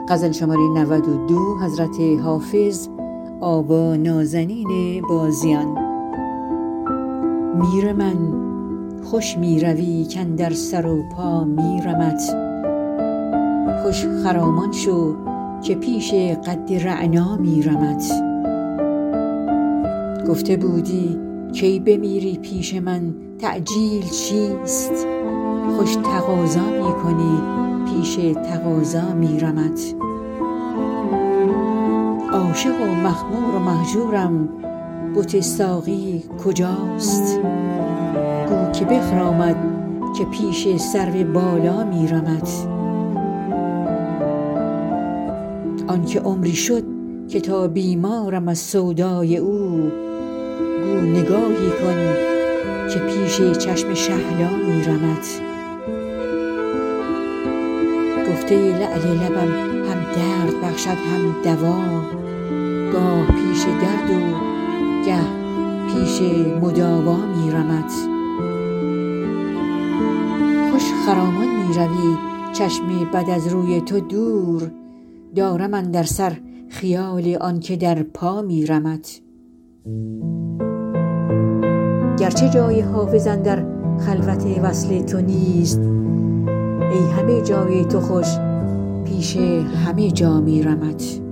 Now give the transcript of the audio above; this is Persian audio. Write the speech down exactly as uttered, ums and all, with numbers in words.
غزل شماره نود و دو حضرت حافظ آقا نازنین بازیان. میر من خوش می روی کاندر سر و پا میرمت، خوش خرامان شو که پیش قد رعنا میرمت. گفته بودی کی بمیری پیش من تعجیل چیست، خوش تقاضا می کنی پیش تقاضا میرمت. عاشق و مخمور و مهجورم بت ساقی کجاست، گو که بخرامد که پیش سرو بالا میرمت. آن که عمری شد که تا بیمارم از سودای او، گو نگاهی کن که پیش چشم شهلا میرمت. گفته لعل لبم هم درد بخشد هم دوا، گاه پیش درد و گه پیش مداوا میرمت. خوش خرامان می روی چشم بد از روی تو دور، دارم اندر سر خیال آن که در پا میرمت. گرچه جای حافظ اندر خلوت وصل تو نیست، ای همه جای تو خوش پیش همه جا میرمت.